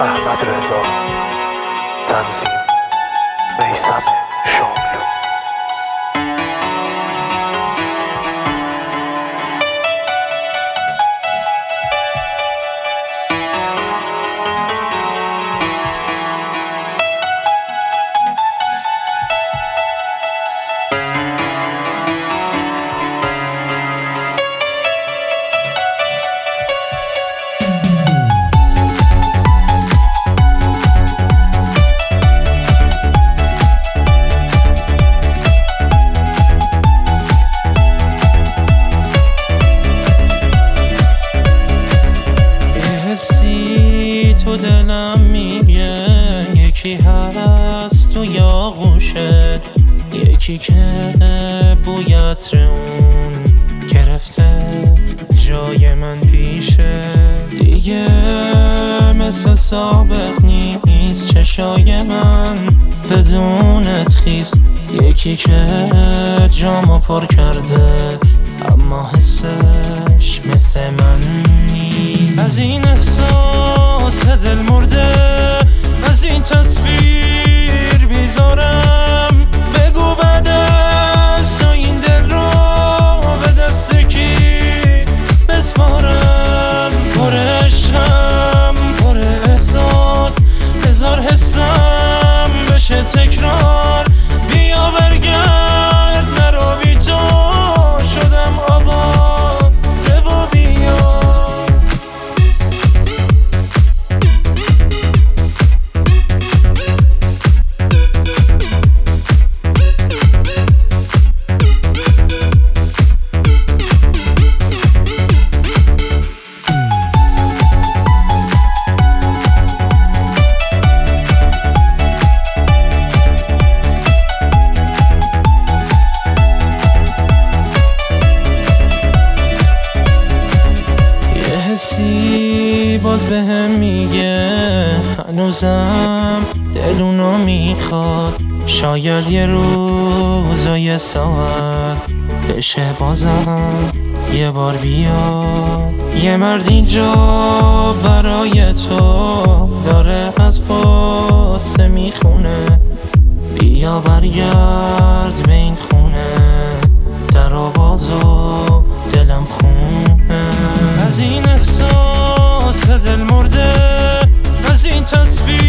احمد رضا. تنظیم میثم شاملو. تو دلم میگه یکی هست تو یاغوشه، یکی که بوی عطر اون گرفته جای من پیشه. دیگه مثل سابق نیست چشای من بدونت خیس، یکی که جامو پر کرده اما حسش مثل من نیست. از این احساس دل مرده، از این تصویر بیزارم، بگو بعد از تو این دل رو به دست کی بسپارم. پر عشقم پر احساس، هزار حسم بشه تکرار. بیا برگرد نرو بی تو شدم آواره و بیا. حسی باز به هم میگه هنوزم دلونو میخواد، شاید یه روز و یه ساعت بشه بازم یه بار بیاد. یه مرد اینجا برای تو داره از قصه میخونه، بیا برگرد به این خونه، در و باز و دلم خونه. از این احساس دل مرده، از این تصویر